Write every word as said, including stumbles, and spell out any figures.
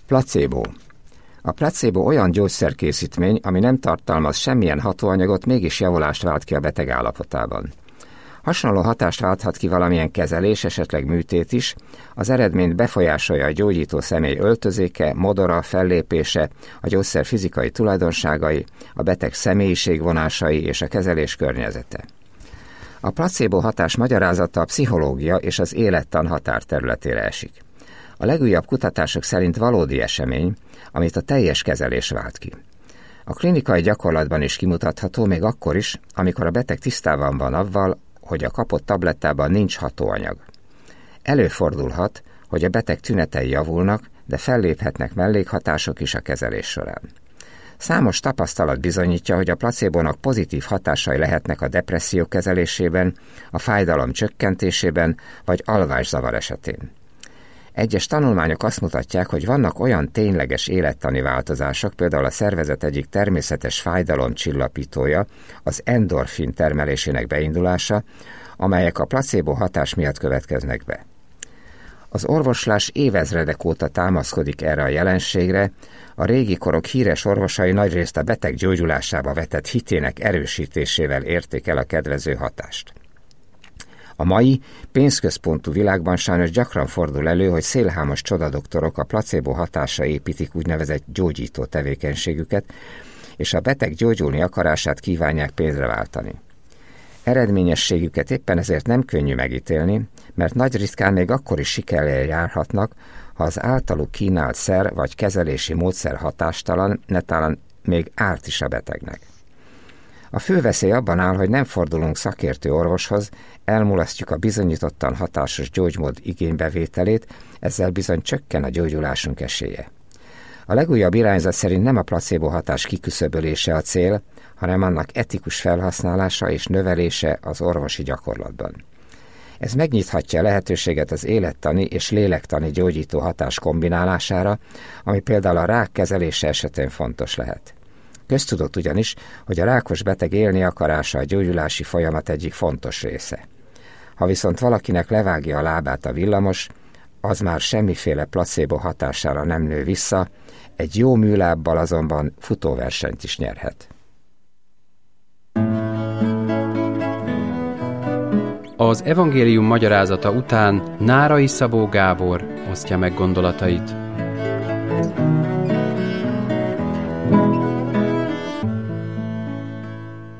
Placebo. A placebo olyan gyógyszerkészítmény, ami nem tartalmaz semmilyen hatóanyagot, mégis javulást vált ki a beteg állapotában. Hasonló hatást válthat ki valamilyen kezelés, esetleg műtét is, az eredményt befolyásolja a gyógyító személy öltözéke, modora, fellépése, a gyógyszer fizikai tulajdonságai, a beteg személyiségvonásai és a kezelés környezete. A placebo hatás magyarázata a pszichológia és az élettan határterületére esik. A legújabb kutatások szerint valódi esemény, amit a teljes kezelés vált ki. A klinikai gyakorlatban is kimutatható, még akkor is, amikor a beteg tisztában van avval, hogy a kapott tablettában nincs hatóanyag. Előfordulhat, hogy a beteg tünetei javulnak, de felléphetnek mellékhatások is a kezelés során. Számos tapasztalat bizonyítja, hogy a placebónak pozitív hatásai lehetnek a depresszió kezelésében, a fájdalom csökkentésében vagy alvászavar esetén. Egyes tanulmányok azt mutatják, hogy vannak olyan tényleges élettani változások, például a szervezet egyik természetes fájdalomcsillapítója, az endorfin termelésének beindulása, amelyek a placebo hatás miatt következnek be. Az orvoslás évezredek óta támaszkodik erre a jelenségre, a régi korok híres orvosai nagyrészt a beteg gyógyulásába vetett hitének erősítésével érték el a kedvező hatást. A mai, pénzközpontú világban sajnos gyakran fordul elő, hogy szélhámos csodadoktorok a placebo hatásra építik úgynevezett gyógyító tevékenységüket, és a beteg gyógyulni akarását kívánják pénzre váltani. Eredményességüket éppen ezért nem könnyű megítélni, mert nagy ritkán még akkor is sikerrel járhatnak, ha az általuk kínált szer vagy kezelési módszer hatástalan, netán még árt is a betegnek. A fő veszély abban áll, hogy nem fordulunk szakértő orvoshoz, elmulasztjuk a bizonyítottan hatásos gyógymód igénybevételét, ezzel bizony csökken a gyógyulásunk esélye. A legújabb irányzat szerint nem a placebo hatás kiküszöbölése a cél, hanem annak etikus felhasználása és növelése az orvosi gyakorlatban. Ez megnyithatja a lehetőséget az élettani és lélektani gyógyító hatás kombinálására, ami például a rák kezelése esetén fontos lehet. Köztudott ugyanis, hogy a rákos beteg élni akarása a gyógyulási folyamat egyik fontos része. Ha viszont valakinek levágja a lábát a villamos, az már semmiféle placebo hatására nem nő vissza, egy jó műlábbal azonban futóversenyt is nyerhet. Az evangélium magyarázata után Nárai Szabó Gábor osztja meg gondolatait.